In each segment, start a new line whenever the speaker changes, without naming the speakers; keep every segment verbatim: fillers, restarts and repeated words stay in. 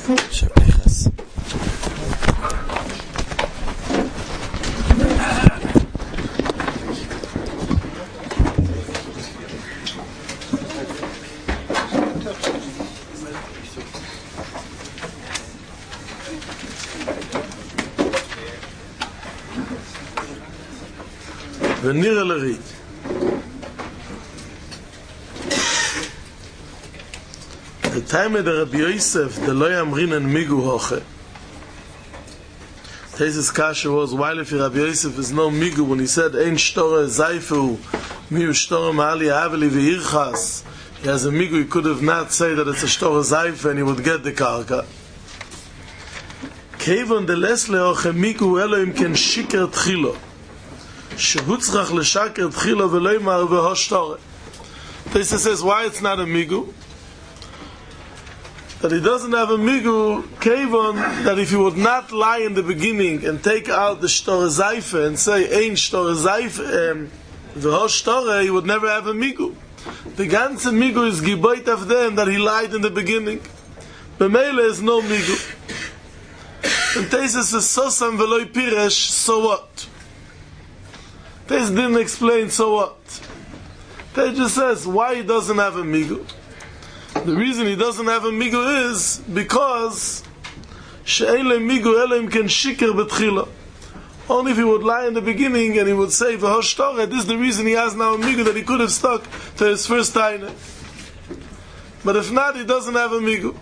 Shepechas.
ונראה לרית. The time of the Rabbi Yosef, the lo yamrinan migu hoche. Tesis kasha was, while if Rabbi Yosef is no migu, when he said, ein shtore zayfu, miu shtore ma'ali aveli ve'irchas, he has a migu, he could have not said that it's a shtore zayfu and he would get the karka. Kevon de lesle hoche migu elohim ken shiker tchilo. Shehutzrach l'shaker tchilo v'lo yimar v'hoshtore. Tesis says, why it's not a migu? That he doesn't have a migu, kevon, that if he would not lie in the beginning and take out the shtor zayfe and say ein shtor zayfe the whole shtor, he would never have a migu. The ganze migu is giboit of them that he lied in the beginning. B'meile is no migu. And Tesis says sosam veloy piresh, so what? Tesis didn't explain so what. Tesis just says why he doesn't have a migu. The reason he doesn't have a migu is because she'ein le migu elohim ken shiker betchila. Only if he would lie in the beginning and he would say v'hoshtorah, this is the reason he has now a migu that he could have stuck to his first taina. But if not, he doesn't have a migu.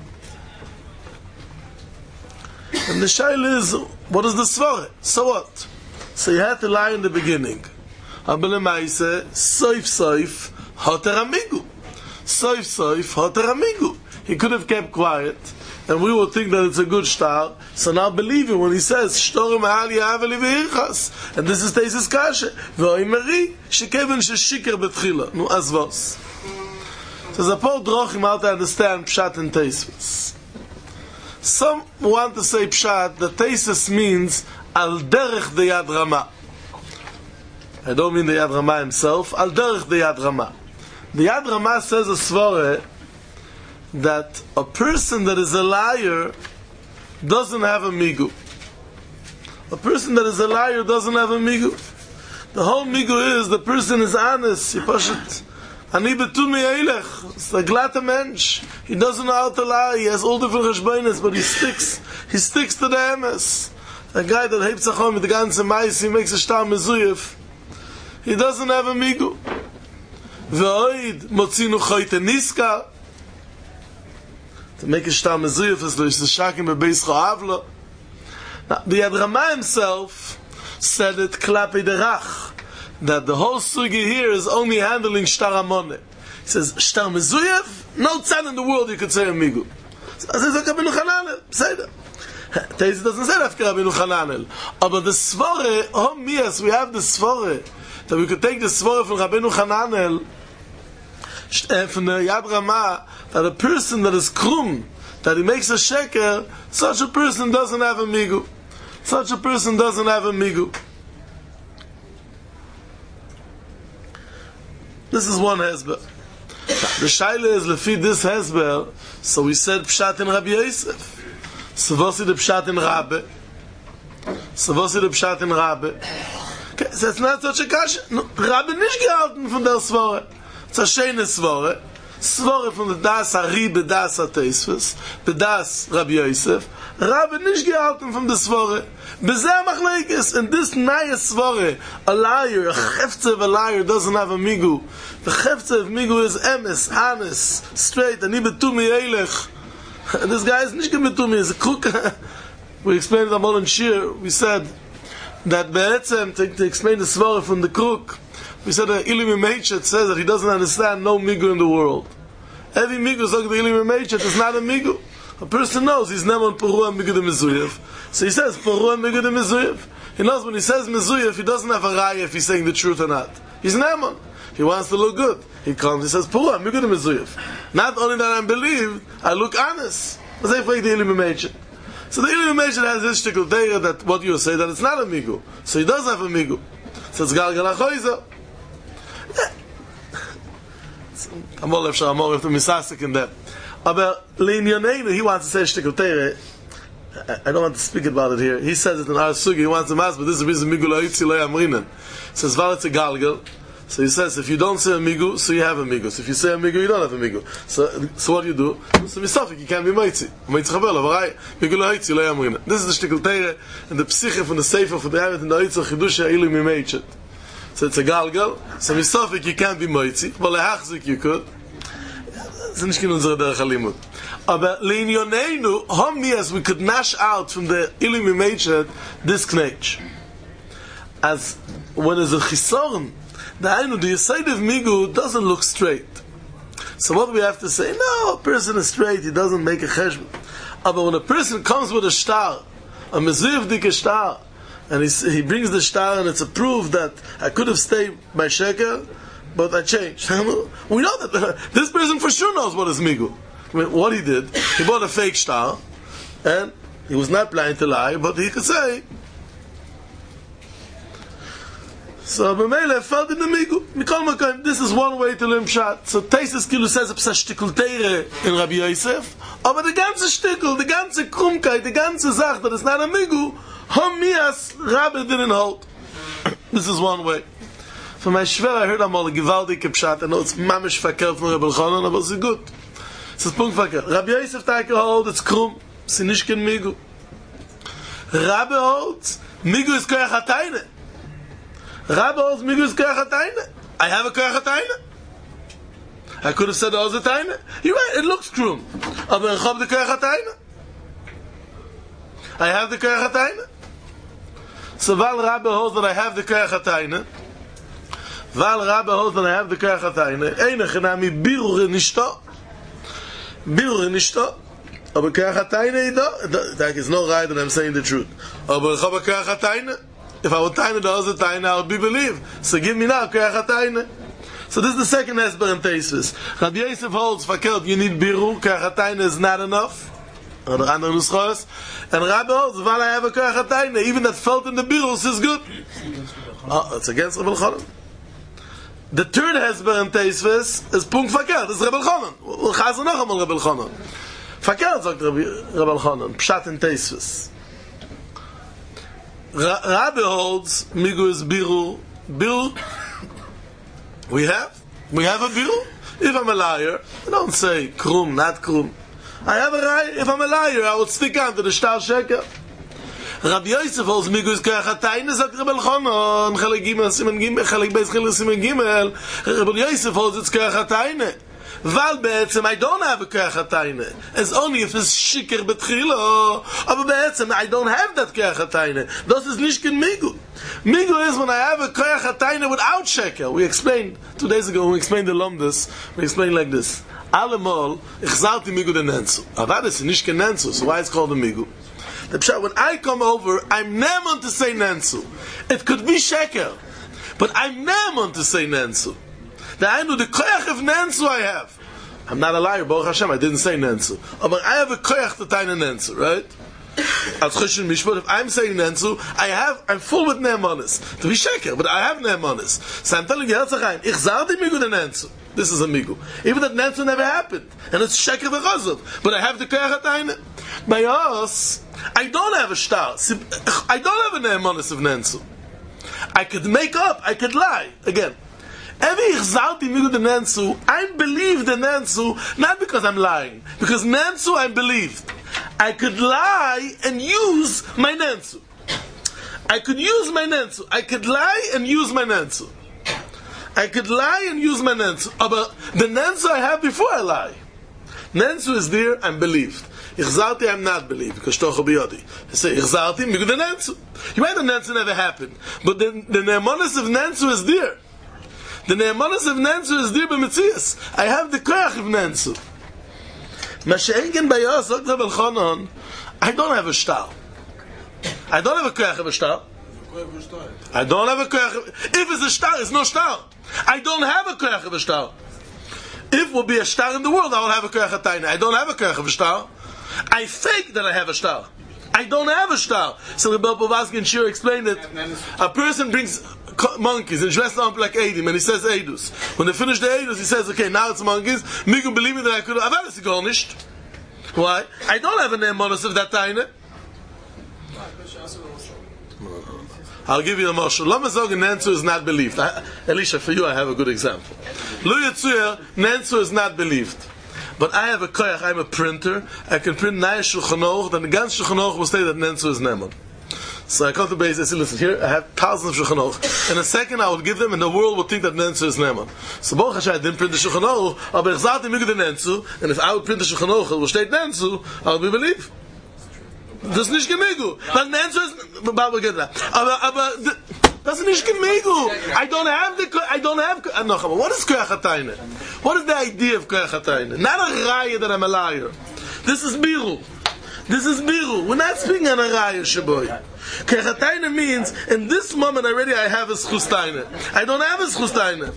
And the shaila is, what is the svara? So what? So he had to lie in the beginning. Aber lemaise, soif soif, hoter amigu. Soif soif hoter amigu. He could have kept quiet, and we will think that it's a good star. So now believe him when he says shtor ma'ali aveli ve'irchas, and this is Tesis kasha. Ve'oimeri shekeven sheshikar betchila. Nu azvos. So there's a poor drochim how to understand pshat and Tesis. Some want to say pshat that Tesis means al derech de Yad Rama. I don't mean the Yad Rama himself. Al derech de Yad Rama. The Yad Rama says a svara that a person that is a liar doesn't have a migu. A person that is a liar doesn't have a migu. The whole migu is the person is honest. He pushes ani betumi eilech. It's a glatte mensch. He doesn't know how to lie. He has all different cheshbonos, but he sticks. He sticks to the emes. A guy that hebt zachon with the ganze mais, he makes a shtar mezuyef. He doesn't have a migu. V'oid motzinu choyte niska. To make a shtar mezuyef is the shakim bebeis cho'avlo. Now, the Yad Rama himself said it klapi derach, that the whole sugi here is only handling shtar amone. He says, shtar mezuyef? No tzad in the world you could say a migu. So I says, Rabbeinu Chananel, say that. Teis doesn't say that Rabbeinu Chananel. But the svore, oh mias, we have the svore, that we could take the svore from Rabbeinu Chananel, from the Yad Rama, that a person that is krum, that he makes a sheker, such a person doesn't have a migu. Such a person doesn't have a migu. This is one hezber. The shaila is lefi this hezber, so we said pshat in Rabbi Yosef. So vosi the pshat in Rabbe. So vosi the pshat in Rabbe. Okay, so it's not such a kasha. No, Rabbe nicht gehalten von der svore. It's a shene svore. Svore from the das Ari bedas Teisves, bedas Rabbi Yosef. Rabbe nicht gehalten from the svore. Bezeh machlekes, and this naya svore, a liar, a cheftze of a liar doesn't have a migu. The cheftze of migu is emes, honest, straight, and ibe tumi eilech. And this guy is nicht gemetumi, he's a crook. We explained the Amol and Shir, we said that Be'etzem, to, to explain the svara from the crook, we said that Ilim Meichet says that he doesn't understand no migu in the world. Every migu, so the Ilim Meichet is not a migu. A person knows he's neman Porua migu de Mezuyev. So he says Porua migu de Mezuyev. He knows when he says Mezuyev, he doesn't have a raya if he's saying the truth or not. He's neman. He wants to look good. He comes, he says Porua migu de Mezuyev. Not only that I'm believed, I look honest. So the Ilim Meichet has this shtickle there that what you say, that it's not a migu. So he does have a migu. So it's Galgal HaChoiza. Amol efshar amol if the misasik in there. Aber Linyoneinu, he wants to say shtickle Teire. I don't want to speak about it here. He says it in our sugi. He wants to ask, but this is the reason Migu La'itzi Lo Yamrinan. He says, Val it's a galgal. So he says, if you don't say a Migu, so you have a Migu. So if you say a Migu, you don't have a Migu. So, so what do you do? So misafik, you can't be Moitzi. Moitzi Chabel, Avarai, Migu La'itzi Lo Yamrinan. This is the shtickle Teire, and the psyche from the Sefer, from the Ayat, and the Oitza Chidush Ha'ilu Mimeichet. So it's a galgal. So misafik, you can't be Moitzi. But Lehachzik, you could. It's nicht in unsere Derech HaLimud. Aber Le'inyoneinu, Homias, we could nash out from the Ilim Imechet this knetch. As when there's a chisorn, the Ainu, the Yesod of Migu doesn't look straight. So what do we have to say? No, a person is straight, he doesn't make a cheshbon. But when a person comes with a shtar, a meziv dik shtar, and he, he brings the shtar and it's a proof that I could have stayed by sheker, but I changed. We know that uh, this person for sure knows what is Migu. I mean, what he did, he bought a fake star, and he was not planning to lie, but he could say. So, B'meile felt in the Migu. Mikol Makom, this is one way to learn Pshat. So, Teises Kilu says a Psa Shtikul Teire in Rabbi Yosef, aber the ganze Shtikul, the ganze Krumkeit, the ganze Sach, that is not a Migu, Homias Rabbi didn't hold. This is one way. From my Shver, I heard Amal, a Givaldi Pshat, I know it's Mamish Fakir from Rabbi Elchanan, but it's good. Es ist Punkt Fakir. Rabbi Yosef Teike hold, it's Krum, it's nicht kein Migu. Rabbi holds, Migu is Koyach HaTaine. Rabbi holds, Migu is Koyach HaTaine. I have a Koyach HaTaine. I could have said, oh, it's a Taine. You're right, it looks Krum. Aber I have the Koyach HaTaine. I have the Koyach HaTaine. So while Rabbi holds that I have the Koyach HaTaine, while Rabbi holds that I have the Koyach HaTaine, Einach Nami Birur Nishto. Birur Nishto. Aber Koyach HaTaine Ido. That is no right that I'm saying the truth. Aber I have a Koyach HaTaine. If I would Taine does a Taine, I would be believed. So give me now Koyach HaTaine. So this is the second Hesber in Tesis. Rabbi Yosef holds, Fakelt, you need Birur. Koyach HaTaine is not enough. Or the other Nuschos. And Rabbi holds, while I have a Koyach HaTaine, even that felt in the Birus is good. Oh, it's against Rabbi Elchanan. The third Hesber in Teisves is Punkt Fakert, it's Rabbi Elchanan. We'll chazen noch einmal Rabbi Elchanan. Fakert sagt Rabbi Elchanan, Pshat in Teisves. Rabbi holds, Migu is Biru. Biru, we have? We have a Biru? If I'm a liar, I don't say Krum, not Krum. I have a right, if I'm a liar, I would stick on to the Shtar Sheker. Rabbi Yosef holds Migu is Koyach HaTaine, sagt Rabbi Elchanan, Chalek Gimel, Simen Gimel, Chalek Beis Chilel, Simen Gimel, Rabbi Yosef holds it's Koyach HaTaine. Val be'etzem, I don't have a Koyach HaTaine. It's only if it's Shikr betchilo, aber be'etzem, I don't have that Koyach HaTaine. Das is nicht kein Migu. Migu is when I have a Koyach HaTaine without Sheker. We explained, two days ago, we explained the Lomdus, we explained like this. Allemal, ich zalti Migu den Nenzu. Aber das ist nicht kein Nenzu, so why it's called a Migu? The pshat, when I come over, I'm never to say Nensu. It could be Sheker, but I'm never to say Nensu. The I know the koyach of Nensu I have. I'm not a liar, Baruch Hashem, I didn't say Nensu. But I have a koyach to taina Nensu, right? As Choshen Mishpat, if I'm saying Nensu, I have, I'm full with Nehemanis. To be Sheker, but I have Nehemanis. So I'm telling you, Herzachayim, ich zalti Migu the Nensu. This is a Migu. Even that Nensu never happened. And it's Sheker v'chazov. But I have the koyach taina. By us, I don't have a shtar. I don't have a nehemanis of Nensu. I could make up, I could lie. Again, every ichzalti migu the Nensu, I believe the Nensu, not because I'm lying. Because Nensu I believed. I could lie and use my Nensu. I could use my Nensu. I could lie and use my Nensu. I could lie and use my Nensu. But the Nensu I have before I lie. Nensu is there, I'm believed. Ich zalti, I'm not believed, because Shtocho B'yodi. I say, Ich zalti, Migu the Nensu. You might the Nensu never happened, but the, the Nehemanis of Nensu is there. The Nehemanis of Nensu is there by Metzias. I have the Koyach of Nensu. Mashenken Bayas, sagt Rabbi Elchanan, I don't have a shtar. I don't have a Koyach of a shtar. I don't have a Koyach of... If it's a shtar, it's no shtar. I don't have a Koyach of a shtar. If will be a shtar in the world, I will have a Koyach HaTaine. I don't have a Koyach of a shtar. I fake that I have a shtar. I don't have a shtar. So Rebbe Povazkin Shir explained it. A person brings monkeys and dressed up like Eidim, and he says Eidus. When they finish the Eidus, he says, okay, now it's monkeys. Migu believe me that I could have had a garnished. Why? I don't have a name bonus of that time. I'll give you a marshal. Lama Zog Nensu is not believed. I, Elisha, for you I have a good example. Lu Yitzuya, Nensu is not believed. But I have a koyach, I'm a printer, I can print Naya Shulchan Aruch, then the Gans Shulchan Aruch will say that Nensu is Neman. So I come to base, I say, listen, here I have thousands of Shulchan Aruch. In a second I would give them, and the world would think that Nensu is Neman. So Baruch Hashem, I didn't print the Shulchan Aruch, but ich sagte mir the Nensu, and if I would print the Shulchan Aruch, it will state Nensu, I would be believed. Das ist nicht gemigu. Weil Nensu ist, aber geht da. Aber, aber, das ist nicht gemigu. I don't have the, I don't have, no, what is Koyach HaTaina? What is the idea of Koyach HaTaina? Not a raya that I'm a liar. This is biru. This is biru. We're not speaking on a raya, Shaboy. Koyach HaTaina means, in this moment already I have a Schus Taina. I don't have a Schus Taina.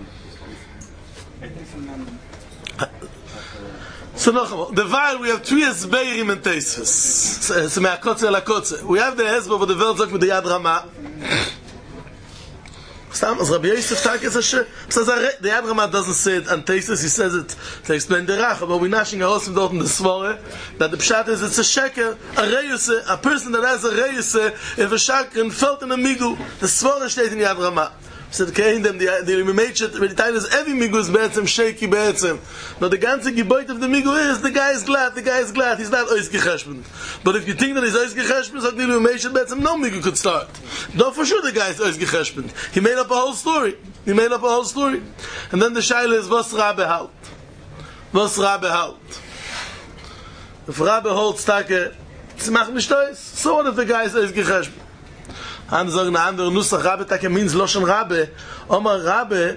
So no, the while we have three Hezberim and Teisves. It's me akotze la kotze. We have the Hezber for the Welt sagt mit the Yad Ramah. Stam, as Rabbi Yosef Tak is a shit. Says the Yad Ramah doesn't say it on Teisves, he says it to explain the Rach, but we're nashing a hosim dort in the Svore, that the Pshat is it's a sheker, a reyuse, a person that has a reyuse, if a shakrin felt in a migu, the Svore steht in Yad Ramah. So the kein dem the the made it the time is every migu is betzem shaky betzem. Now the ganze geboit of the migu is the guy is glad, the guy is glad, he's not ois gechashpen. But if you think that he's ois gechashpen, so the made it betzem no migu could start. No, for sure the guy is ois gechashpen. He made up a whole story. He made up a whole story. And then the shaila is was Rabbe halt. Was Rabbe halt. If Rabbe holds take, sie machen nicht ois. So what if the guy is ois gechashpen? Andere sagen, eine andere Nussach, Rabbe, tak means Loshon Rabbe. Omar Rabbe,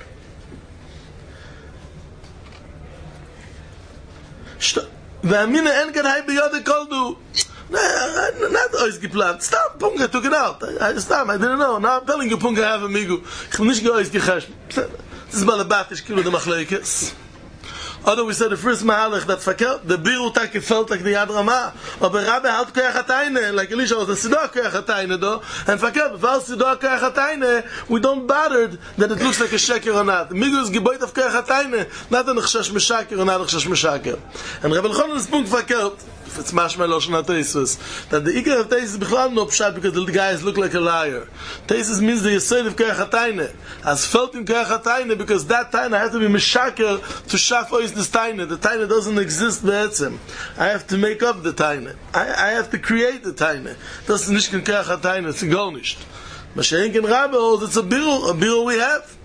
והמינה אין כאן היי ביודע koldu. Not ausgeplant. Stop, Punga took it out. I, stop, I didn't know. Now I'm telling you, Punga have a migu. Ich will nicht geäusgechasht. Das ist balabatisch, kilo de machleikes. Although we said the first mahalach that's verkehrt, the biru take felt like the Yad Ramah. Aber Rabbe halt Koyach HaTaina, like Elisha was the Siddur Koyach HaTaina though, and verkehrt, without Siddur Koyach HaTaina, we don't bother that it looks like a sheker or not. Migu is geboit of Koyach HaTaina, not a nechshash meshaker or not a nechshash meshaker. And Rabbe Elchanan is punkt verkehrt, if it's mashma Loshon HaTeisus, that the Iker of Teisus is bichlal no pshat because the guys look like a liar. Teisus means the Yesod of Koyach HaTaina, as felt in Koyach HaTaina, because that Taina has to be meshaker to shaf ois this Taina. The Taina doesn't exist be'etzem. I have to make up the Taina. I, I have to create the Taina. Das ist nicht kein Koyach HaTaina, it's gar nicht. Mashiach in Rabbe holds, it's a biru, a biru we have.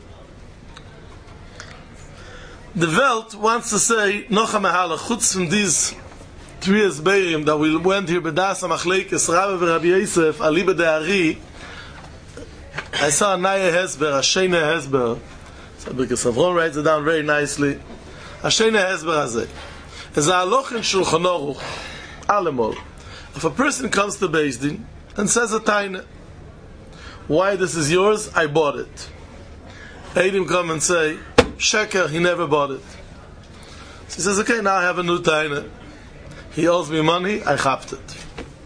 The Welt wants to say, noch a mahala, chutz from these three Hezberim that we went here, B'das HaMachleikes, Rabbe v'Rabbi Yosef, Ali B'De'ari, I saw a Naya Hezber, a Sheina Hezber, so because Avron writes it down very nicely, a Sheina Hezber Hazeh. Is a haloch in Shulchan Aruch, Alemol. If a person comes to Beis Din and says a Taina, why this is yours? I bought it. Eidim come and say, Sheker, he never bought it. So he says, okay, now I have a new Taina. He owes me money, I chapped it.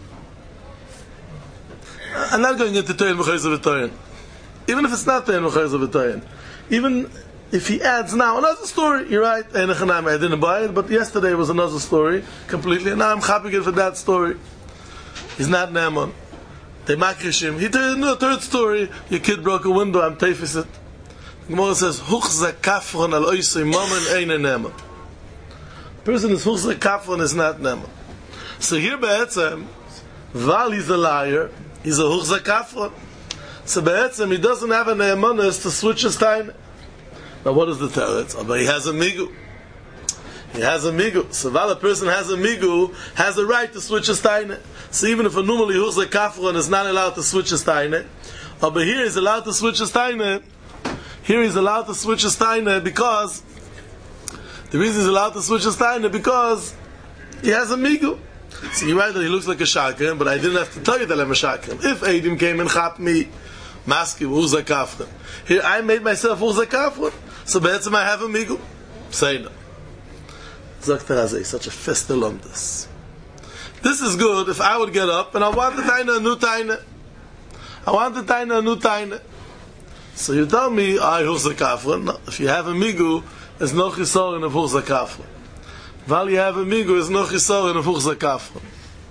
I'm not going into Toyin B'chayz of Toyin. Even if it's not Toyin B'chayz of Toyin. Even if he adds now another story, you're right, I didn't buy it, but yesterday was another story, completely, and now I'm happy for that story. He's not Naaman. They makrish him. He told no third story, your kid broke a window, I'm tafis it. The Gemara says, Huch zakafron al oisei mamen eine Naaman. Person is Huch zakafron is not Naaman. So here Be'etzem, while he's a liar, he's a Huch zakafron. So Be'etzem, he doesn't have a Naamanus to switch his time. Now what is the teretz? Oh, but he has a migu. He has a migu. So while a person has a migu, has a right to switch his taine. So even if a normally who's a kafron is not allowed to switch his taine, oh, but here he's allowed to switch his taine. Here he's allowed to switch his taine because the reason he's allowed to switch his taine because he has a migu. So you're right that he looks like a shakrim, but I didn't have to tell you that I'm a shakrim. If Eidim came and chap me, Maski, who's a kafron? Here I made myself who's a kafron. So be'etzem I have a migu. Say no. Zakter Hazeh, such a festel on this. This is good if I would get up and I want to taina a new taina. I want to taina a new taina. So you tell me, I huchza kafra. No, if you have a migu, there's no chisor in a huchza kafra. While you have a migu, there's no chisor in a huchza kafra.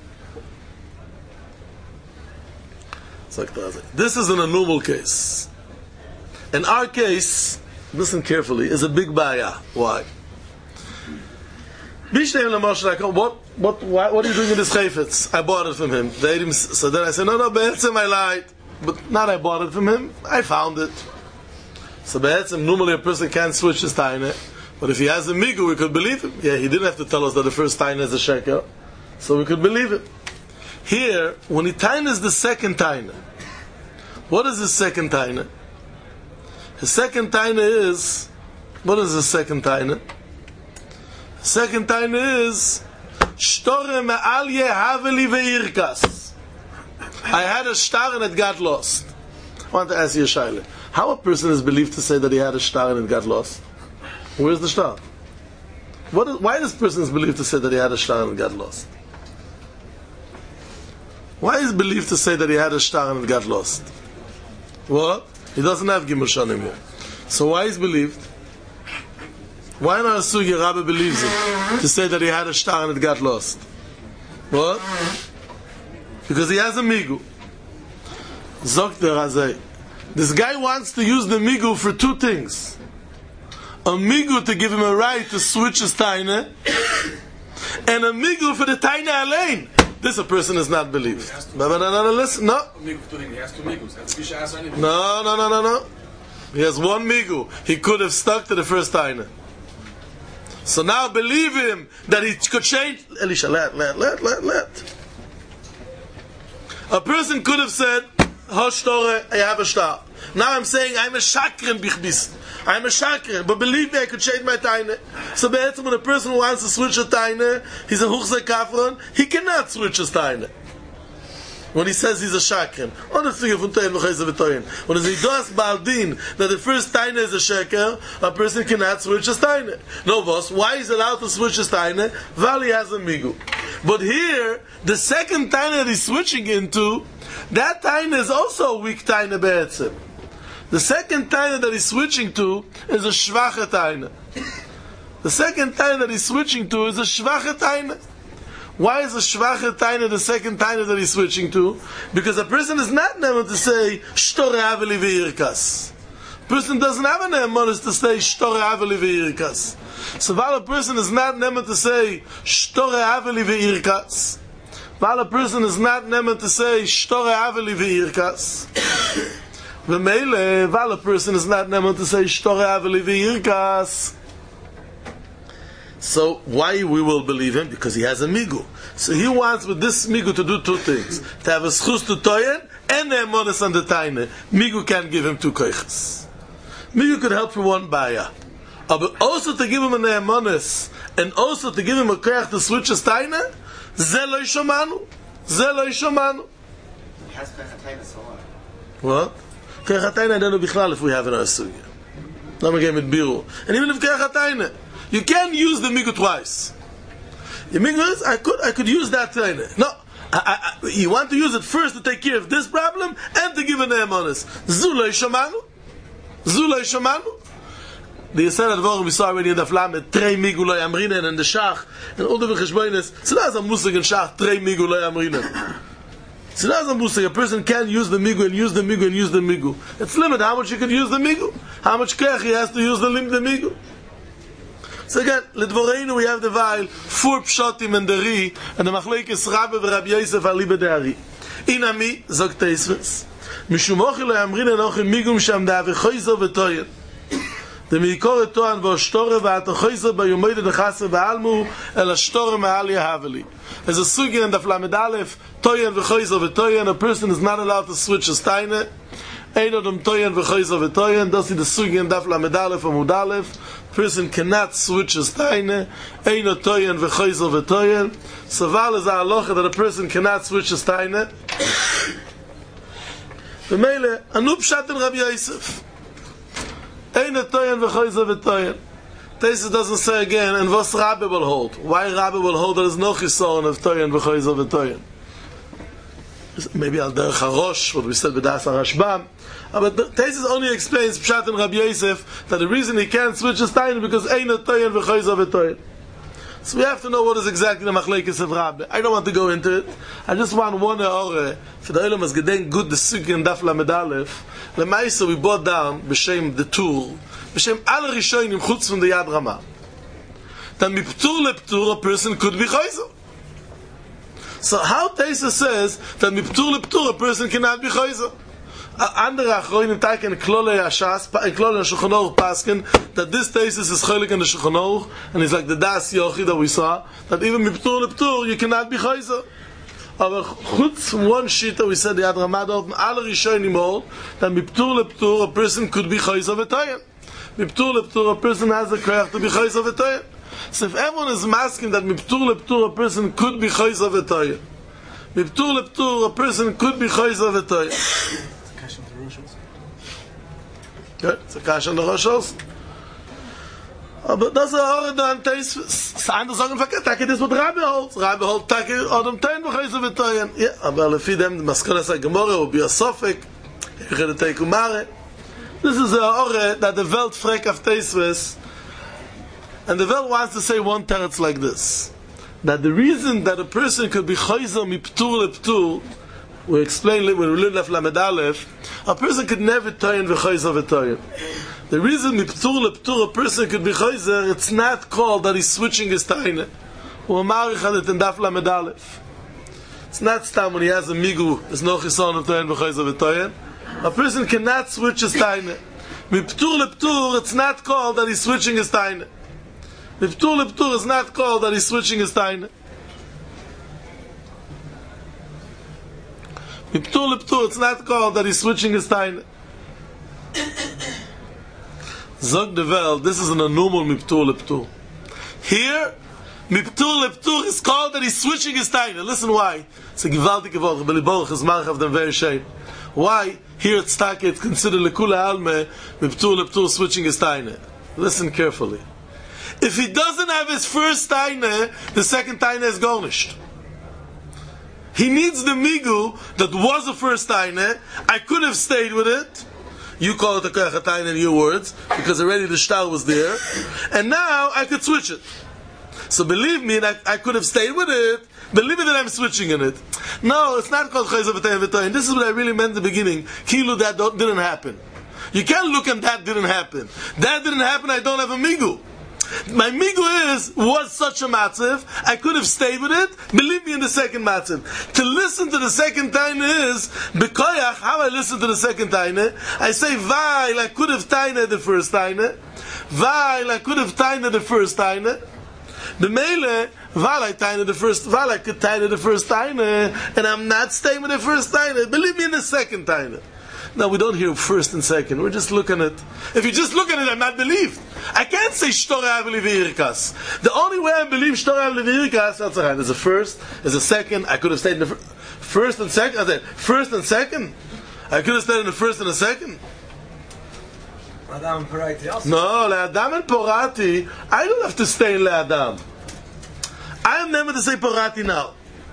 This is in a normal case. In our case, listen carefully, is a big baya. Why? What, what, why, what are you doing in this chayfetz? I bought it from him. So then I said, no, no, be'etzem I lied. But not I bought it from him, I found it. So be'etzem, normally a person can't switch his taina. But if he has a migu, we could believe him. Yeah, he didn't have to tell us that the first taina is a sheker. So we could believe him. Here, when he taina is the second taina, what is his second taina? His second taina is, what is his second taina? Second taina is, Shtore me'al yehaveli ve'irkas. I had a star and it got lost. I want to ask you a shaila. How a person is believed to say that he had a star and it got lost? Where's the star? What is, why this person is believed to say that he had a star and it got lost? Why is believed to say that he had a star and it got lost? What? He doesn't have Gimel Shanim here. So why is believed? Why not Sugi Rabbi believes him to say that he had a star and it got lost? What? Because he has a migu. Zok der Razei. This guy wants to use the migu for two things. A migu to give him a right to switch his taina, and a migu for the taina alone. This a person is not believed. No, no, no, no, listen, no. No, no, no, no, no. He has one migu. He could have stuck to the first taina. So now believe him that he could change. Elisha, let, let, let, let, let. A person could have said, Hoshtore, I have a star. Now I'm saying, I'm a shakren bichbis. I'm a shakren, but believe me, I could change my taina. So be'etzem, when a person wants to switch a taina, he's a huchzei kafron, he cannot switch his taina. When he says he's a shakren. On the thing of Untoyen v'chayze v'toyen. When he does baldin, that the first taina is a sheker, a person cannot switch his taina. No, boss, why is he allowed to switch his taina? While he has a migu. But here, the second taina that he's switching into, that taina is also a weak taina be'etzem. The second taina that he's switching to is a shvache taina. The second taina that he's switching to is a shvache taina. Why is a shvache taina the second taina that he's switching to? Because a person is not able to say shtore aveli ve'irkas. Person doesn't have an emunah to say shtore aveli ve'irkas. So while a person is not able to say shtore aveli ve'irkas, while a person is not able to say shtore aveli ve'irkas, V'meile, while a person is not able to say shtore aveli ve'irkas, so why we will believe him? Because he has a migu. So he wants with this migu to do two things: to have a schus to toyen and a emunah on the taina. Migu can't give him two koiches. Migu could help for one baya, but also to give him an emunah and also to give him a koich to switch his taina. Ze lo yishomanu. Ze lo yishomanu.
He has koich taina, so
What?
what?
Koich taina, I don't know bichlal if we have in our sugya. Let me get with biru. And even if koich taina, you can't use the migu twice. The migu is, I could, I could use that taina. No, I, I, you want to use it first to take care of this problem and to give an emunah. Zu lo yishomanu. Zu lo yishomanu. The Yisrael Advorim we saw already in the Flamme, Trei migu lo yamrinen, and the Shach, and all the Cheshbonis, so that's a musig in Shach, Trei migu lo yamrinen. So that's a musig, a person can use the migu and use the migu and use the migu. It's limited how much you can use the migu, how much kech he has to use the, the migu. So again, L'dvoreinu we have the Weil, four pshatim and the Ri, and the Machlekes Rabbi v'Rabbi Yosef alibe de Ari. Inami, zog Teisves, Mishumochi lo yamrinen ochim migum sham da v'choizo v'toyen. The mikor toan v'shtore v'atochoizo b'yomoide dechase v'almu el ashtore me'al yahaveli. There's a sugya in the Flamed Aleph, toyen v'choizo v'toyen, a person is not allowed to switch his taina. Einodom toyen v'choizo v'toyen, that's the sugya in the Flamed Aleph Amud Aleph. Person cannot switch his taina. Einod toyen v'choizo v'toyen. So val is a halacha that a person cannot switch his taina. V'meile, anu pshat in Rabbi Yosef. Eine toyen v'choize v'toyen. Tesis doesn't say again, and what Rabbi will hold. Why Rabbi will hold there is no chisoron of toyen v'choize v'toyen? maybe al derech harosh, what we said b'das harashbam. But the Taisus only explains Pshat and Rabbi Yosef that the reason he can't switch his taina because ein a toyen v'chayza v'toyen. So we have to know what is exactly the machlekes of Rabbi. I don't want to go into it. I just want one hour for the Olam as gedenk good the sugi and daf lamed aleph. Lemaisa we brought down b'shem the tool, b'shem alle rishonim chutz from the Yad Ramah. That miptur leptur a person could be chayza. So how Taisus says that miptur leptur a person cannot be chayza? Andere achroinim taiken klole yashas, klole Shulchan Aruch paskin that this Taisus is cholik in the Shulchan Aruch, and it's like the das yochi that we saw that even miptur leptur you cannot be chayza. Aber chutz from one shita we said the Yad Ramah dort alle rishonim hold that miptur leptur a person could be chayza v'toyen. Miptur leptur a person has a koyach to be chayza v'toyen. So if everyone is masking that miptur leptur a person could be chayza v'toyen, miptur leptur a person could be chayza v'toyen. Okay, it's a kash on the Roshos. But that's a horror done taste. Andere sagen verkehrt, Taki das what Rabbi holds. Rabbi holds Taki Adam Tein v'chayza v'toyen. Yeah, aber lefi dem, the Maskana say Gemara will be a Sofik. Yechid Tei Kumare. This is a horror that the Welt frek of Teisves. And the Welt wants to say one teretz like this. That the reason that a person could be chayza miptur leptur, we explain when we learn Lef Lamed Aleph, a person could never toyen v'chayza v'toyen. The reason miptur leptur a person could be chayza, it's not called that he's switching his taina. U'amarich it in Daf Lamed Aleph. It's not stam when he has a migu, there's no chison of toyen v'chayza v'toyen. A person cannot switch his taina. Miptur leptur, it's not called that he's switching his taina. Miptur leptur is not called that he's switching his taina. Miptur leptur, it's not called that he's switching his taina. Zog de Welt, this is an normal miptur leptur. Here, miptur leptur is called that he's switching his taina. Listen why. It's a gewaltige Woche. Beli Baruch is marchav dem very shame. Why? Here it's taki, it's considered lekula alme, miptur leptur switching his taina. Listen carefully. If he doesn't have his first taina, the second taina is garnished. He needs the migu that was the first taina. I could have stayed with it. You call it a koyach taina in your words, because already the shtar was there. And now I could switch it. So believe me, I, I could have stayed with it. Believe me that I'm switching in it. No, it's not called chayza v'toyen v'toyen. This is what I really meant in the beginning. Kilu, that didn't happen. You can't look and that didn't happen. That didn't happen, I don't have a migu. My migu is, was such a matziv, I could have stayed with it, believe me in the second matziv. To listen to the second taina is, bekoyach, how I listen to the second taina, I say, vail, I could have taina the first taina, vail, I could have taina the first taina, the mele, vail, I taina the first, vail, I could taina the first taina, and I'm not staying with the first taina, believe me in the second taina. Now we don't hear first and second. We're just looking at it. If you just look at it, I'm not believed. I can't say shtor avli v'irkas. The only way I believe shtor avli v'irkas, that's right. There's a first, there's a second. I could have stayed in the fir- first and second. I said first and second. I could have stayed in the first and the second.
Adam and Porati also.
No, le'adam and porati. I don't have to stay in le'adam. I am never to say porati now.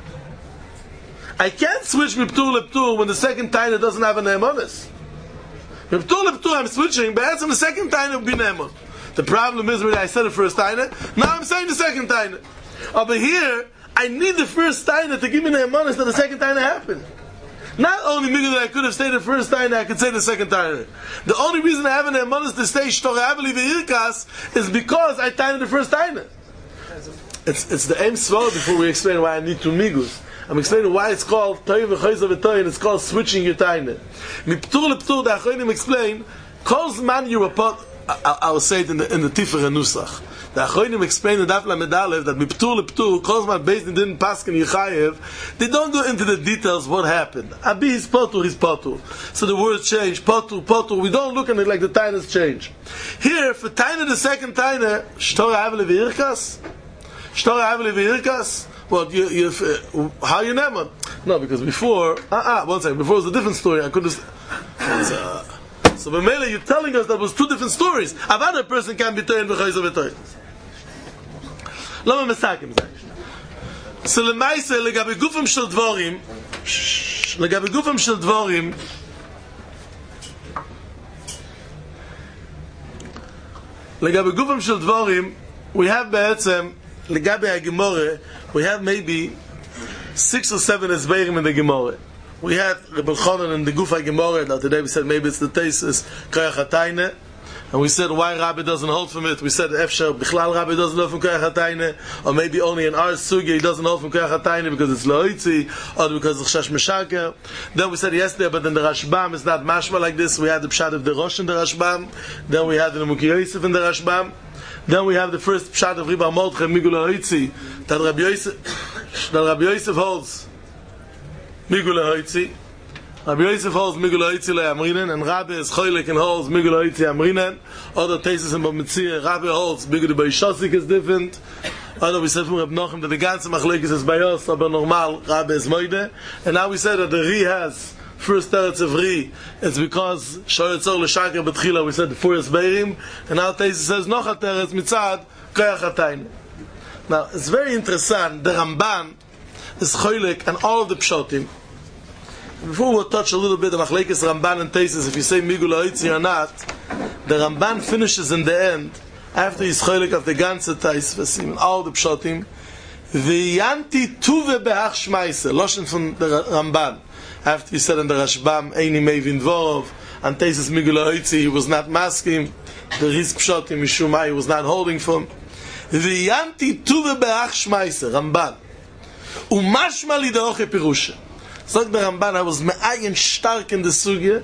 I can't switch miptur leptur when the second taina doesn't have a ne'emonis. Miptur leptur I'm switching, but as in the second taina would be ne'emon. The problem is when I said the first taina, now I'm saying the second taina. Over here, I need the first taina to give me ne'emonis that the second taina happened. Not only meaning that I could have stayed the first taina, I could say the second taina. The only reason I have a ne'emonis to stay shtor avli v'irkas is because I taina the first taina. It's it's the aim svara before we explain why I need two migus. I'm explaining why it's called toyen v'chayza v'toyen. It's called switching your taina. Miptur leptur, the achronim explain, kol zman you're a part, I, I will say it in the, in the Tiferet Nusach. The achronim explain in Daf Lamed Aleph that miptur leptur, kol zman based in didn't pass in Yechayev, they don't go into the details what happened. Abi is potur, he's potur. So the words change, potur, potur. We don't look at it like the tainas change. Here, for taina the second taina, shtor avli v'irkas, shtor avli v'irkas. Well, you, you, uh, how you never? No, because before, ah, uh, uh, one second, before it was a different story. I couldn't. Uh, so, B'meila, you're telling us that was two different stories. Another person can be toyen v'chayza v'toyen. Lama mesakim zay. So, lemaise legabe gufim shel dvarim. Chiddush. Legabe Gufam Shel Dvorim, Legabe Gufam Shel Dvorim, we have Be'etzem, Legabe HaGemorah, we have maybe six or seven Esbeirim in the Gemorah. We had Rebbe Elchanan in the Gufa Gemorah, that today we said maybe it's the Tesis, Koyach HaTaina, and we said why Rabbi doesn't hold from it. We said Efshar Bichlal Rabbi doesn't hold from Koyach HaTaina, or maybe only in our Sugya he doesn't hold from Koyach HaTaina because it's Loitzi, or because of Chash Meshaker. Then we said yesterday, but in the Rashbam it's not mashma like this. We had the Pshat of the Rosh in the Rashbam, then we had the Nemuki Yosef in the Rashbam, then we have the first Pshat of Riba Mordche Migul Loitzi, that Rabbi Yosef, that Rabbi Yosef holds Migul Loitzi. Rabbi Yosef holds Migul Loitzi le'amrinen, and Rabbi is Choylek and holds Migul Loitzi amrinen. Other cases in Bamitzir, Rabbi holds Migul Loitzi is different. Other we said from Reb Nochem that the ganze Machlekes is Bayos, aber normal Rabbi is Moide. And now we said that the Ri has first teretz of Ri. It's because Shoyet Zor l'Shaker B'tchila we said the four Esbeirim, and now Tesis says Noch a teretz mitzad Koyach HaTaina. Now it's very interesting. The Ramban is Choylek and all of the Pshotim. Before we'll touch a little bit of Machlekes Ramban and Tesis, if you say Migul Loitzi or not, the Ramban finishes in the end, after he's Choylek of the ganze Tesis, and all the Pshotim, V'yanti tuve be'ach shmaise, Loshen from the Ramban, after he said in the Rashbam, Eini Mevin Dvorov, and Tesis Migul Loitzi, he was not masking, the Riz Pshotim Mishumai, he was not holding from. V'yanti tuve be'ach shmaise, Ramban, Umashma lidaoche pirusha. Sagt der Ramban, I was me'ayin stark in the sugya,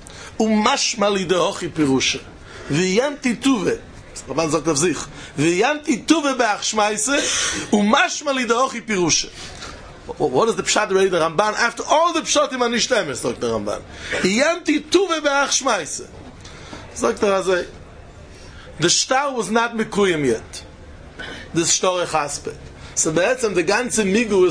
umashma li dehochi pirusha. V'yanti tuve, Ramban sagt auf sich, v'yanti tuve be'ach shmaise, umashma li dehochi pirusha. What is the pshat already, the Ramban? After all the pshatim are nicht emes, sagt der Ramban. V'yanti tuve be'ach shmaise. Sagt der Razai, the star was not mekuyim yet. The shtorech aspect. So that's the ganze Migu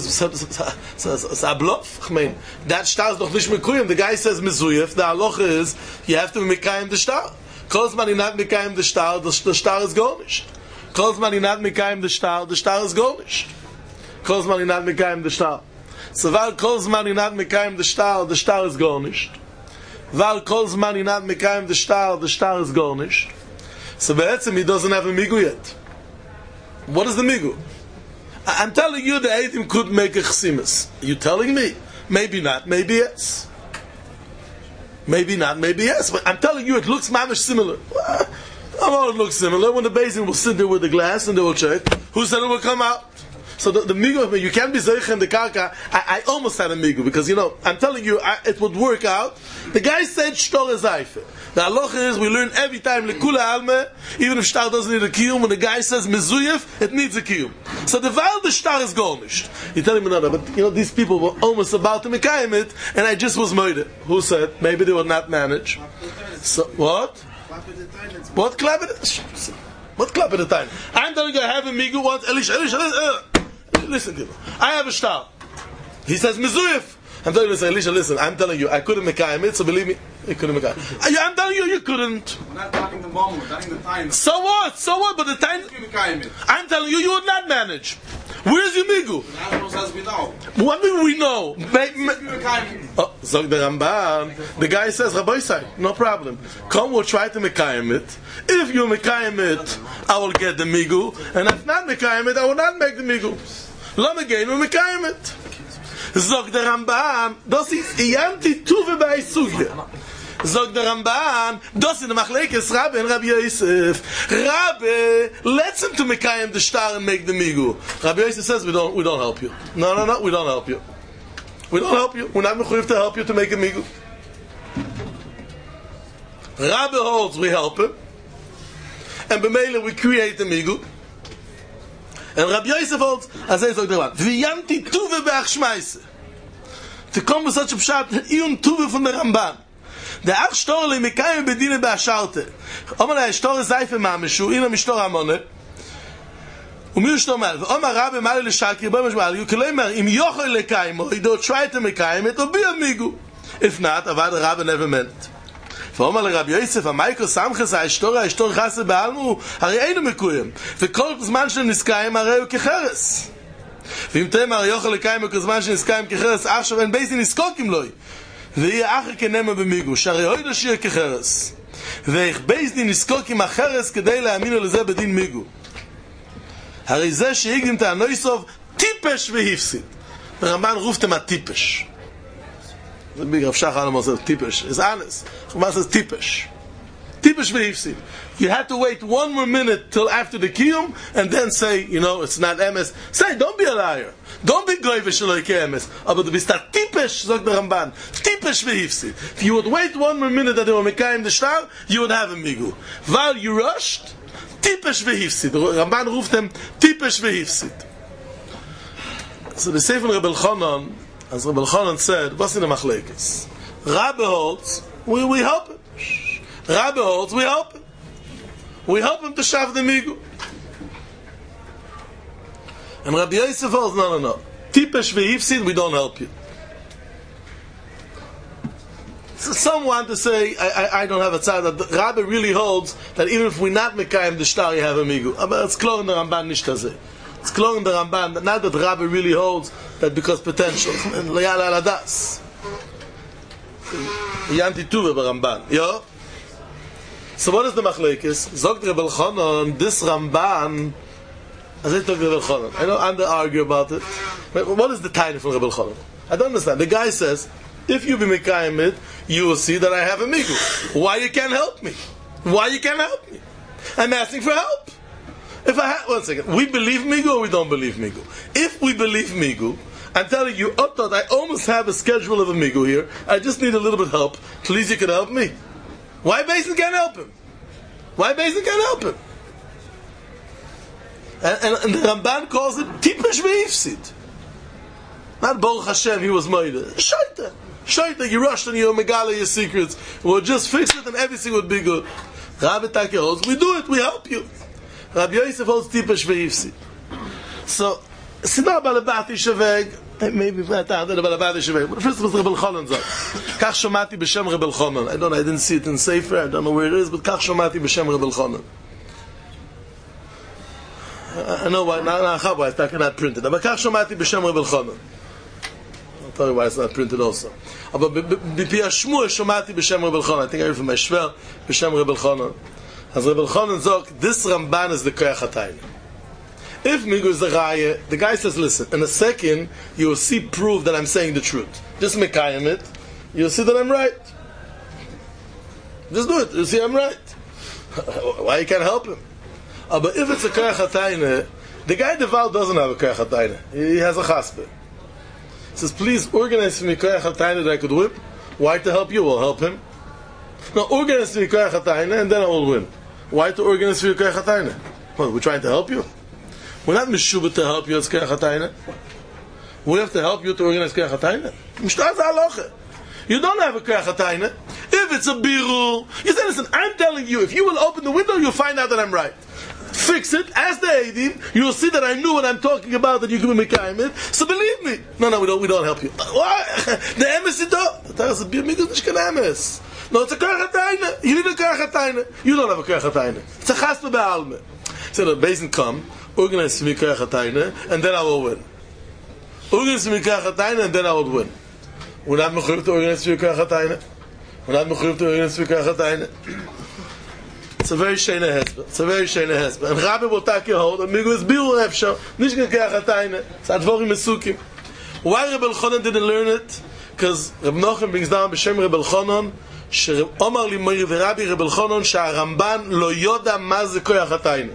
is a bluff. I mean, that star is noch nicht mekuyim. The guy says mezuyef. The halacha is you have to mekayim the star. Kol man not mekayim the star, the star is gornish. Kol man not mekayim the star, the star is gornish. Kol man not mekayim the star. So while kol man not mekayim the star, the star is gornish. While kol man not mekayim the star, the star is gornish. So be'etzem he doesn't have a Migu yet. What is the Migu? I'm telling you the Eidim could make a chsimus. You telling me? Maybe not, maybe yes. Maybe not, maybe yes. But I'm telling you it looks mamish similar. Well, I want it looks similar. When the basin will sit there with the glass and they will check, who said it will come out? So the, the migu, you can't be zeich in the karka. I, I almost had a migu because, you know, I'm telling you, I, it would work out. The guy said shtor ezayfe. The halacha is we learn every time lekula alme, even if shtar doesn't need a kiyum. When the guy says mezuyef, it needs a kiyum. So the val the shtar is garnished. You tell him another, but you know these people were almost about to mekayim it, and I just was murdered. Who said maybe they would not manage? So what? What clap it? What clap at the time? I'm telling you, I have a migu once. Elisha, Elisha, Elisha. Listen to him. I have a shtar. He says mezuyef. I'm telling you, listen, Elisha, listen. I'm telling you, I couldn't mekayim it, so believe me, you couldn't mekayim. I'm telling you, you couldn't.
We're not talking the moment, we're talking the time.
So what? So what? But the time. I'm telling you, you would not manage. Where's your migu? What do we know? Oh, so the Ramban, the guy says, Rabbi Say, no problem. Come, we'll try to mekayim it. If you mekayim it, I will get the migu, and if not mekayim it, I will not make the migu. Let me gain, we'll mekayim it. Zog der Ramban, das ist Iyanti Tuve bei Sugya. Zog der Ramban, das in der Machlekes Rabbi and Rabbi Yosef. Rabbi, let's him to mekayim the star and make the migu. Rabbi Yosef says, we don't, we don't help you. No, no, no, we don't help you. We don't help you. We're not mechuyev to help you to make a migu. Rabbi holds, we help him. And b'meila, we create the migu. And Rabbi Yosef holds, as I said, V'yanti tuve be'ach shmaise. To come with such a pshat, iyun tuve from the Ramban. The ach shtor le mekayim bedine be'asharte. Omar la shtor zayfe ma'amishu, ina mishtor amone. Umir shtor mal. Omar Rabbi mali l'shakir, b'mash mal, you kleimer, im yochel lekayim, or you don't try to mekayim, it will be a migu. If not, avad Rabbi never meant. ואומר לרבי יוסף, המייקו סמכס, ההשתור, ההשתור חסה בעלמו, הרי אינו מקוים. וכל זמן שהם נזכאים, הרי הוא כחרס. ואם תאמר יוכל לקיים כזמן שנזקיים כחרס עכשיו אין בייסין נזקוקים לוי ויהיה אחר כנמה במיגו שהרי אוי לשיר כחרס ואיך בייסין נזקוקים החרס כדי להאמינו לזה בדין מיגו הרי זה שהקדים את הנויסוב טיפש והפסיד הרמב"ן רופתם הטיפש זה בגרף שחר למה זה טיפש is honest מה זה טיפש טיפש והפסיד you had to wait one more minute till after the kiyum and then say you know it's not emes say don't be a liar don't be goyve shelo ike emes aber du bist a טיפש sagt der Ramban טיפש והפסיד if you would wait one more minute that they were mekayim the shtar you would have a migu while you rushed טיפש והפסיד Ramban ruft them טיפש והפסיד so the Sefer Reb Elchanan as Reb Elchanan said what's in the machlekes Rabbi holds we, we help him Rabbi holds we help him we help him to shav the migu and Rabbi Yosef holds no no no tipesh ve'ifsid we don't help you so some want to say I, I, I don't have a side that Rabbi really holds that even if we're not mekayim the shtar you have a migu but it's clear in the Ramban nicht hazeh it's clear in the Ramban that not that Rabbi really holds that because potential and le'ala aladas yanti tuve b'Ramban yo so what is the machlekes? Zogt Reb Elchanan, this Ramban, as I talk to Reb Elchanan, I don't under argue about it. But what is the time from Reb Elchanan? I don't understand. The guy says, if you be mekayim it, you will see that I have a migu. Why you can't help me? Why you can't help me? I'm asking for help. If I ha- one second, we believe migu or we don't believe migu? If we believe migu, I'm telling you, I thought I almost have a schedule of a migu here. I just need a little bit of help. Please, you can help me. Why Basin can't help him? Why Basin can't help him? And, and, and the Ramban calls it Tipesh ve'ifsid. Not Baruch Hashem, he was made. Shaita. Shaita, you rushed and you megala your secrets. We'll just fix it and everything would be good. Rabbi Taki holds, we do it, we help you. Rabbi Yosef holds Tipesh ve'ifsid. So, Sinah Balabati Shaveg, maybe I don't know about the Shaveg, but first was Reb Elchanan zog. Kach shomati b'shem Reb Elchanan. I don't know, I didn't see it in Sefer, I don't know where it is, but Kach shomati b'shem Reb Elchanan. I know why, now I why it's not printed, but Kach shomati b'shem Reb Elchanan. I'll tell you why it's not printed also. But b'pi hashmuah shomati b'shem Reb Elchanan. I think I heard from my shver b'shem Reb Elchanan. As Reb Elchanan zog, this Ramban is the Koyach HaTaina. If Migu is the Raya, the guy says, listen, in a second, you will see proof that I'm saying the truth. Just mekayim it, you'll see that I'm right. Just do it, you'll see I'm right. Why you can't help him? Uh, but if it's a Koyach HaTaina, the guy devout doesn't have a Koyach HaTaina. He has a chaspe. He says, please organize for me Koyach HaTaina that I could whip. Why to help you? We'll help him. Now organize for me Koyach HaTaina and then I will win. Why to organize for you Koyach HaTaina? Well, we're trying to help you. We're not mishubah to help you as Koyach HaTaina. We have to help you to organize Koyach HaTaina. Mishtar halacha. You don't have a Koyach HaTaina. If it's a birur, you say, listen, I'm telling you, if you will open the window, you'll find out that I'm right. Fix it, ask the Eidim, you'll see that I knew what I'm talking about, that you can be mekayim it. So believe me. No, no, we don't, we don't help you. Why? The emes is don't. The Torah says, bir migus nishkan emes. No, it's a Koyach HaTaina. You need a Koyach HaTaina. You don't have a Koyach HaTaina. It's a chaspe be'alme. So the basin come, organize for me Koyach HaTaina, and then I will win. Organize for me Koyach HaTaina, and then I will win. We're not mechuyev to organize for me Koyach HaTaina. We're not mechuyev to organize for me Koyach HaTaina. It's a very shayna hesba. It's a very shayna hesba. And Rabbi will take your hold, and Migu is biur efshar. Nish gen Koyach HaTaina. It's advorim mesukim. Why Reb Elchanan didn't learn it? Because Reb Nochem brings down b'shem Reb Elchanan, שאומר לי מורי ורבי רב אלחנן שהרמב"ן לא יודע מה זה Koyach HaTaina.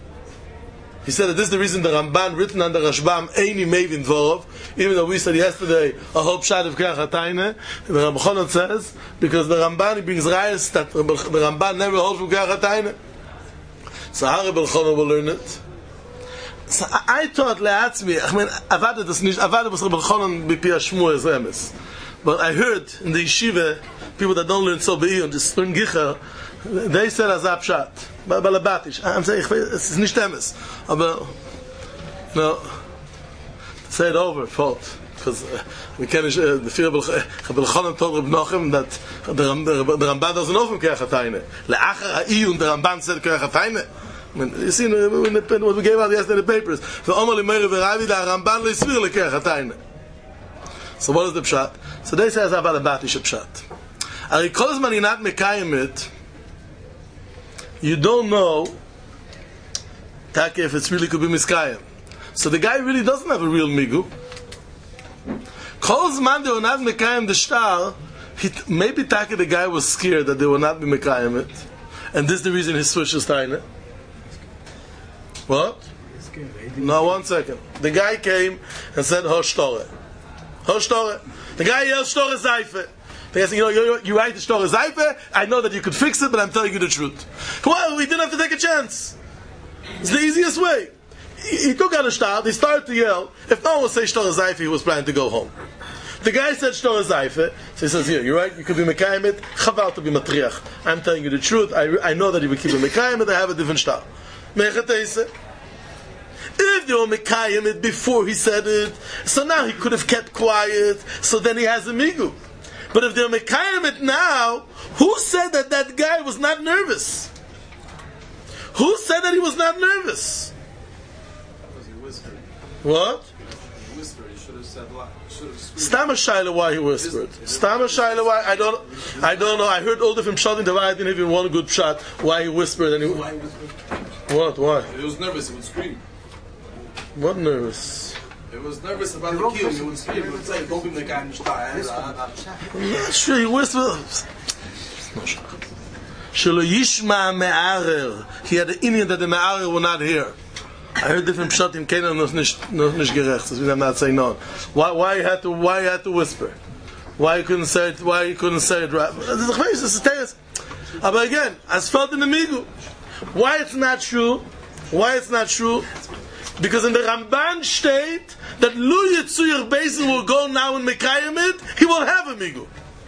He said that this is the reason the Ramban written under Rashbam Eini Mevin Dvorov, even though we said yesterday a whole shot of Koyach HaTaina, the Reb Elchanan says because the Ramban he brings rayas that the Ramban never holds from Koyach HaTaina. So how Reb Elchanan will learn it? So I, I thought le'atzmi, I mean, avada das nicht, avada was Reb Elchanan b'pi hashmuah is emes. But I heard in the yeshiva, people that don't learn so be'i and just learn gicha, they said azab shat. Balabatish. I'm saying it's nicht emes. Aber no, say it over, fault. Because uh, we can't. Uh, the fear of Reb Elchanan told Reb Nochem that the, the, the Ramban doesn't know from Koyach HaTaina. Le'achar ha'iyun, the Ramban said Koyach HaTaina. I mean, you see, in the, what we gave out yesterday in the papers. So what is the pshat? So they say about a batish pshat. And because man you're not mekayim it, you don't know tak if it's really could be miskayim. So the guy really doesn't have a real migu. Calls man they were not mekayim the star. Maybe tak the guy was scared that they will not be mekayim it, and this is the reason he switched his taina. What? No, one second. The guy came and said Hoshtore. Hoshtore. The guy yelled Shtore Zayfe. The guy said, you know, you, you write the Shtore Zayfe, I know that you could fix it, but I'm telling you the truth. Well, we didn't have to take a chance. It's the easiest way. He, he took out a start, he started to yell. If no one would say Shtore Zayfe, he was planning to go home. The guy said Shtore Zayfe, so he says, here, you're right, you could be Mekayim it, Chaval to be Matriach. I'm telling you the truth, I, I know that you will keep a Mekayim it, I have a different start. If they were Mekayim it before he said it, so now he could have kept quiet, so then he has a migu. But if they're Mekayim it now, who said that that guy was not nervous? Who said that he was not nervous?
Because he whispered.
What?
He whispered. He should have said what? Should have screamed.
Stama Shaila why he whispered. Stama Shaila why I don't I don't know. I heard all different pshat in the I didn't even one good pshat why he whispered and he,
Why he whispered?
What? Why?
If he was nervous, he would scream.
What nervous?
If he was nervous about the kill, he would scream. He would say, "Don't be the guy in the star."
I'm not sure he whispered. Shelo Yishma Me'arer. He had the Indian that the Me'arer were not here. I heard different pshat in Canaan noch nicht noch nicht gerecht. So I'm not saying no. Why why he had to why he had to whisper? Why he couldn't say it? Why he couldn't say it right? This is crazy. This is teres. But again, as felt in the migu. Why it's not true? Why it's not true? Because in the Ramban state that Lu Yitzuyach Beis will go now in Mekayim it, he will have a migu.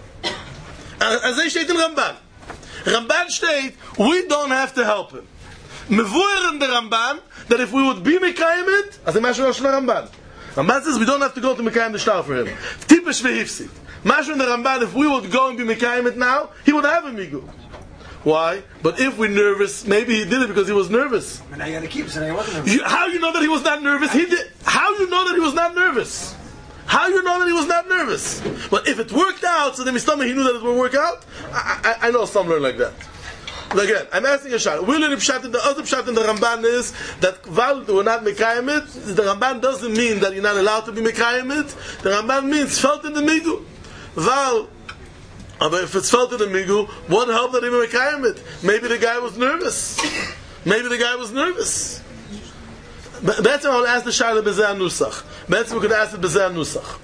As they state in Ramban. Ramban state, we don't have to help him. Mevuer in the Ramban that if we would be Mekayim it, as a Mashur Rosh Ramban. Ramban says we don't have to go to Mekayim the Shtar for him. Tipish vehifsit. Mashur in the Ramban, if we would go and be Mekayim it now, he would have a migu. Why? But if we're nervous, maybe he did it because he was nervous.
And I gotta keep saying I wasn't nervous.
You, how you know that he was not nervous? He did. How you know that he was not nervous? How you know that he was not nervous? But if it worked out, so then Mistama he knew that it would work out. I, I, I know some learn like that. But again, I'm asking a shot. We're learning pshat. The other pshat in the Ramban is that Val we're not mekayim it. The Ramban doesn't mean that you're not allowed to be mekayim it. The Ramban means felt in the migu. Val. But if it's felt in the migu, what help that he be mekayim it? Maybe the guy was nervous. Maybe the guy was nervous. That's why I'll ask the shayla b'zeh nusach. That's why we could ask it b'zeh nusach.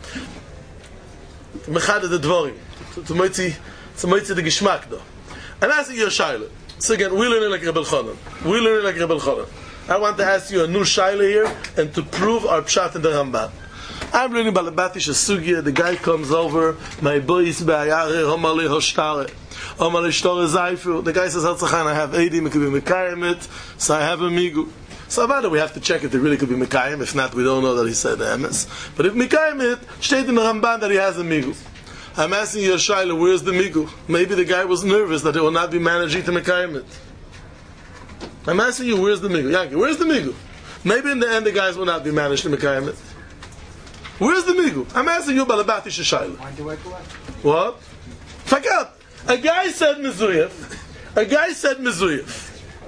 Mechad the dvorim. To moitzi, to moitzi the gishmak though. And asking you a shayla. So again, we learn it like Rebbe Elchanan. We learn it like Rebbe Elchanan. I want to ask you a new shayla here and to prove our pshat in the Ramban. I'm learning about the Batish Sugya. The guy comes over. My boy is ba'ayare. Homale hoshtare. Homale shtore zayfu. The guy says, "Hatzachan, I have eighty. I could be mekayim it. So I have a migu." So about it, we have to check if it really could be mekayim. If not, we don't know that he said the emes. But if mekayim it, state in the Ramban that he has a migu. I'm asking you, Shaila, where's the migu? Maybe the guy was nervous that he will not be managing to mekayim it. I'm asking you, where's the migu? Yankee, where's the migu? Maybe in the end, the guys will not be managed to mekayim it. Where's the migu? I'm asking you about the Batish Shaila. What? Forget. A guy said Mizuyef. A guy said Mizuyef.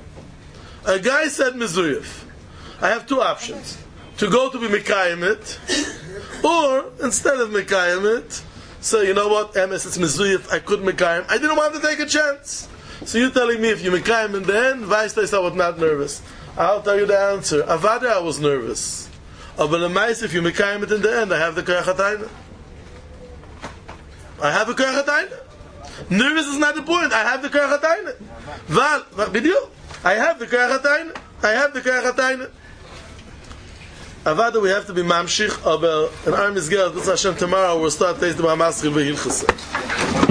A guy said Mizuyef. I have two options. To go to be Mekayim it, or instead of Mekayim it, say, you know what, M S, it's Mizuyef, I couldn't Mekayim. I didn't want to take a chance. So you're telling me if you Mekayim in the end, Vaistais I was not nervous. I'll tell you the answer. Avada, I was nervous. But if you Mekayim it in the end, I have the Koyach HaTaina. I have the Koyach HaTaina. Nervous is not the point. I have the Koyach HaTaina. Val, B'diuk. I have the Koyach HaTaina. I have the Koyach HaTaina. Avada, we have to be mamshich, aber in our Mizgah, Hashem, tomorrow we'll start tasting about Masril V'Hilchasa.